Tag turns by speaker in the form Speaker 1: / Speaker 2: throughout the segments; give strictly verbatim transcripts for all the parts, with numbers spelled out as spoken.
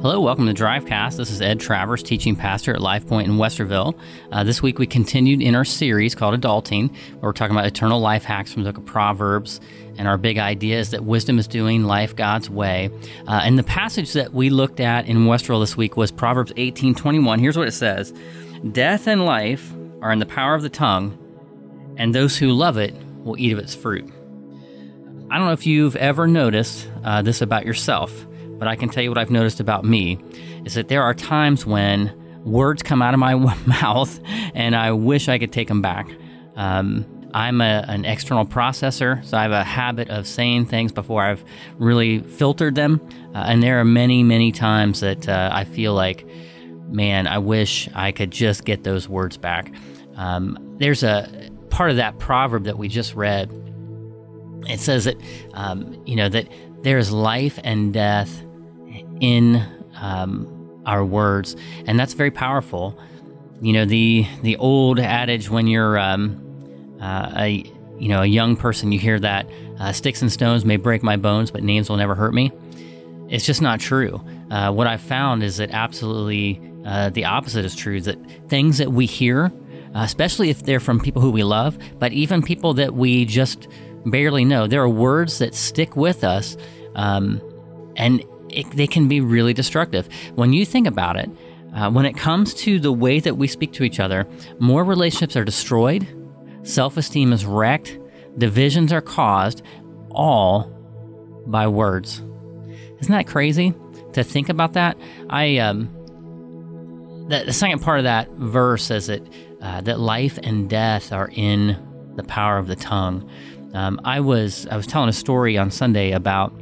Speaker 1: Hello, welcome to Drivecast. This is Ed Travers, teaching pastor at Life Point in Westerville. Uh, this week we continued in our series called Adulting, where we're talking about eternal life hacks from the book of Proverbs. And our big idea is that wisdom is doing life God's way. Uh, and the passage that we looked at in Westerville this week was Proverbs eighteen twenty-one. Here's what it says. Death and life are in the power of the tongue, and those who love it will eat of its fruit. I don't know if you've ever noticed uh, this about yourself, but I can tell you what I've noticed about me, is that there are times when words come out of my mouth and I wish I could take them back. Um, I'm a, an external processor, so I have a habit of saying things before I've really filtered them. Uh, and there are many, many times that uh, I feel like, man, I wish I could just get those words back. Um, there's a part of that proverb that we just read. It says that, um, you know, that there is life and death in um, our words, and that's very powerful. You know, the the old adage when you're um, uh, a you know a young person, you hear that uh, sticks and stones may break my bones, but names will never hurt me. It's just not true. Uh, what I've found is that absolutely uh, the opposite is true. That things that we hear, uh, especially if they're from people who we love, but even people that we just barely know, there are words that stick with us, um, and it, they can be really destructive. When you think about it, uh, when it comes to the way that we speak to each other, more relationships are destroyed, self-esteem is wrecked, divisions are caused, all by words. Isn't that crazy to think about that? I um, the, the second part of that verse says that uh, that life and death are in the power of the tongue. Um, I was I was telling a story on Sunday about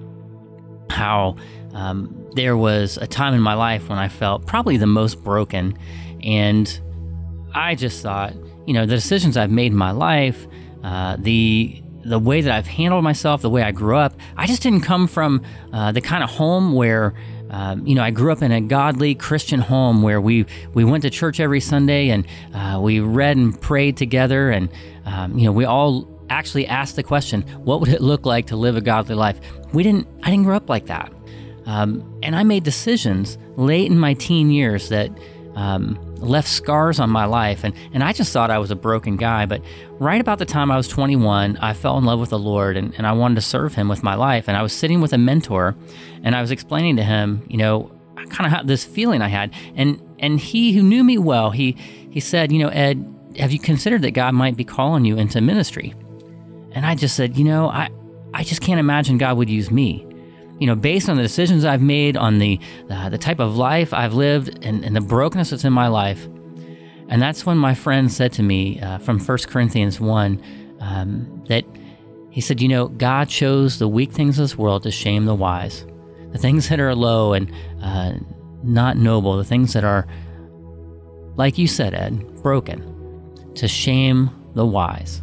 Speaker 1: how um, there was a time in my life when I felt probably the most broken, and I just thought, you know, the decisions I've made in my life, uh, the the way that I've handled myself, the way I grew up, I just didn't come from uh, the kind of home where, um, you know, I grew up in a godly Christian home where we we went to church every Sunday and uh, we read and prayed together, and um, you know, we all actually asked the question, what would it look like to live a godly life? We didn't, I didn't grow up like that. Um, and I made decisions late in my teen years that um, left scars on my life. And, and I just thought I was a broken guy. But right about the time I was twenty-one, I fell in love with the Lord, and, and I wanted to serve him with my life. And I was sitting with a mentor, and I was explaining to him, you know, kind of how this feeling I had. And, and he who knew me well, he, he said, you know, Ed, have you considered that God might be calling you into ministry? And I just said, you know, I, I just can't imagine God would use me. You know, based on the decisions I've made, on the uh, the type of life I've lived, and, and the brokenness that's in my life. And that's when my friend said to me uh, from First Corinthians one, um, that he said, you know, God chose the weak things of this world to shame the wise. The things that are low and uh, not noble, the things that are, like you said, Ed, broken, to shame the wise.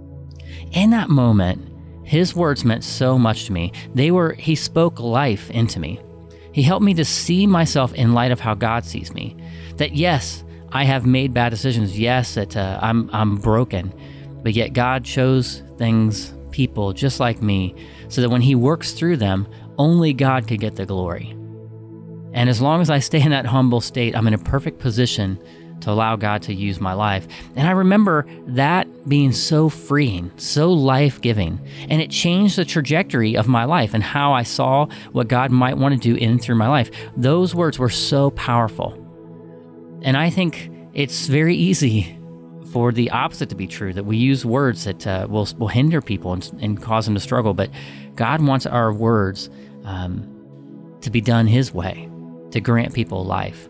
Speaker 1: In that moment, his words meant so much to me. They were, he spoke life into me. He helped me to see myself in light of how God sees me. That yes, I have made bad decisions. Yes, that uh, I'm I'm broken. But yet God chose things, people just like me, so that when he works through them, only God could get the glory. And as long as I stay in that humble state, I'm in a perfect position to allow God to use my life. And I remember that being so freeing, so life-giving, and it changed the trajectory of my life and how I saw what God might want to do in and through my life. Those words were so powerful. And I think it's very easy for the opposite to be true, that we use words that uh, will, will hinder people and, and cause them to struggle. But God wants our words um, to be done his way, to grant people life.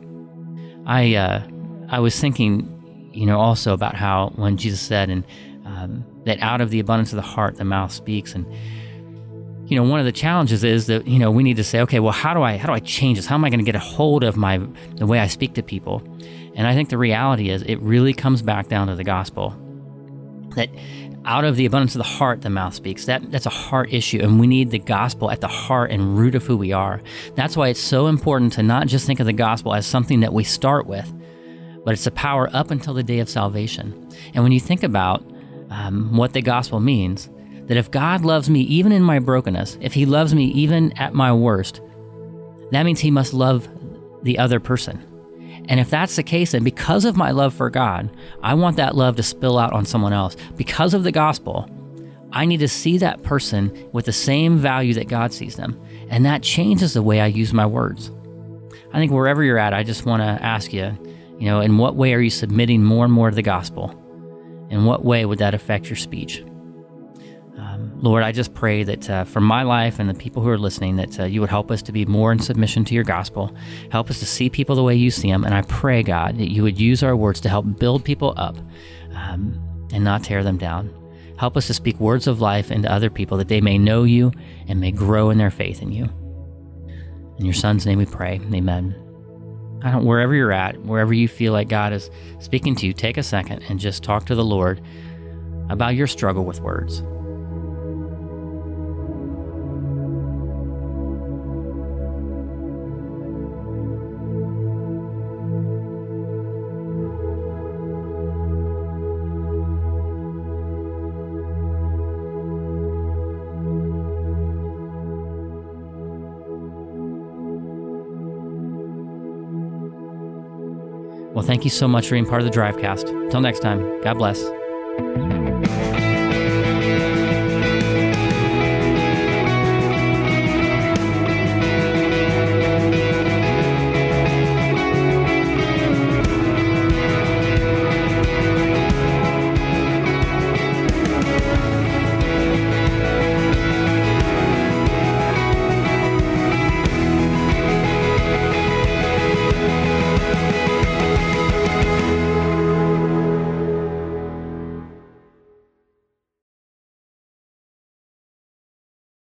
Speaker 1: I, uh, I was thinking, you know, also about how when Jesus said, and um, that out of the abundance of the heart, the mouth speaks. And, you know, one of the challenges is that, you know, we need to say, okay, well, how do I, how do I change this? How am I going to get a hold of my, the way I speak to people? And I think the reality is it really comes back down to the gospel, that out of the abundance of the heart, the mouth speaks. That that's a heart issue, and we need the gospel at the heart and root of who we are. That's why it's so important to not just think of the gospel as something that we start with, but it's a power up until the day of salvation. And when you think about um, what the gospel means, that if God loves me even in my brokenness, if he loves me even at my worst, that means he must love the other person. And if that's the case, then because of my love for God, I want that love to spill out on someone else. Because of the gospel, I need to see that person with the same value that God sees them. And that changes the way I use my words. I think wherever you're at, I just want to ask you, you know, in what way are you submitting more and more to the gospel? In what way would that affect your speech? Um, Lord, I just pray that uh, for my life and the people who are listening, that uh, you would help us to be more in submission to your gospel. Help us to see people the way you see them. And I pray, God, that you would use our words to help build people up um, and not tear them down. Help us to speak words of life into other people that they may know you and may grow in their faith in you. In your Son's name we pray. Amen. I don't, wherever you're at, wherever you feel like God is speaking to you, take a second and just talk to the Lord about your struggle with words. Well, thank you so much for being part of the Drivecast. Until next time, God bless.